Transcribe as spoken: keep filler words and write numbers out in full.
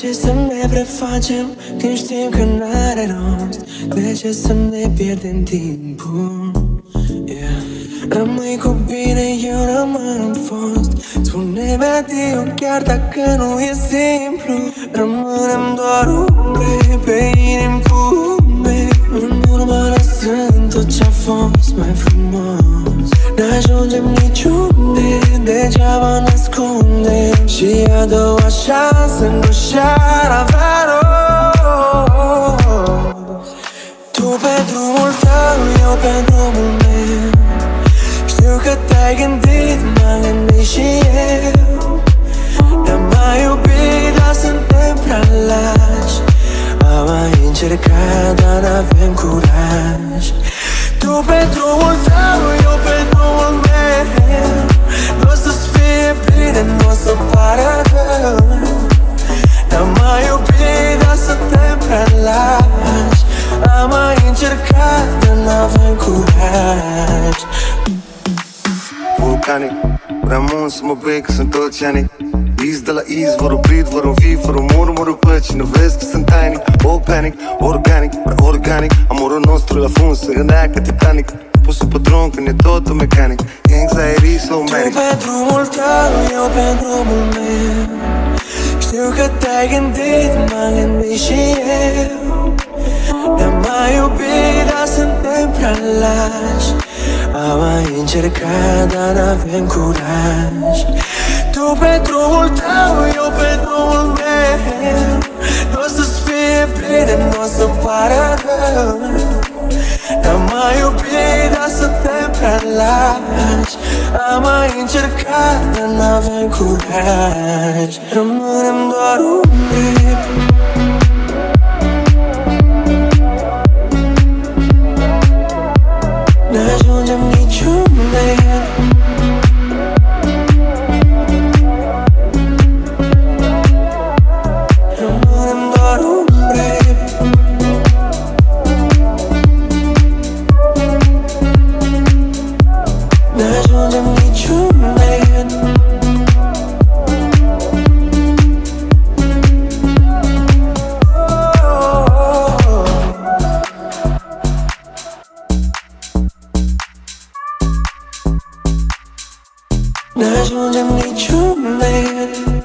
ce să ne prefacem când știm că n-are rost? De ce să ne pierdem timpul? Yeah. Rămâi cu bine, eu rămân în fost. Spune-mi adio chiar dacă nu e simplu. Rămânem doar umbre pe inim cu umbre, în urmă lăsând tot ce-a fost mai frumos. N-ajungem niciunde, degeaba ne ascundem, și a doua șansă nu și-ar avea rost. Tu pe drumul tău, eu pe drumul meu. Știu că te-ai gândit, m-am gândit și eu. Ne-am mai iubit, dar suntem prea lași. Am mai încercat, dar n-avem curaj. Tu pe drumul tău, eu pe drumul meu. N-o să-ți fie bine, n-o să pară rău. Ne-am mai iubit, dar suntem prea lași. Am mai încercat, dar n-avem curaj. Vulcanic, prea mult să mă bei că sunt oceanic. Iz de la iz, vor oprit, vor învi, fără murmurul păcii. Nu vezi că sunt tainic, o panic, organic, prea organic. Amorul nostru la fund se gândea ca Titanic. Pus pe drum când e totul mecanic. Anxiety so manic. Tu pe drumul tău, eu pe drumul meu. Știu că te-ai gândit, m-am gândit și eu. Ne-am mai iubit, dar suntem prea lași. Am mai încercat, dar n-avem curaj. Tu pe drumul tău, eu pe drumul meu. N-o să-ți fie bine, n-o să pară rău. Ne-am mai iubit, dar suntem prea lași. Am mai încercat, dar n-avem curaj. Rămânem doar umbre. N-ajungem niciunde. Rămânem doar umbre. N-ajungem niciunde. N-ajungem niciunde.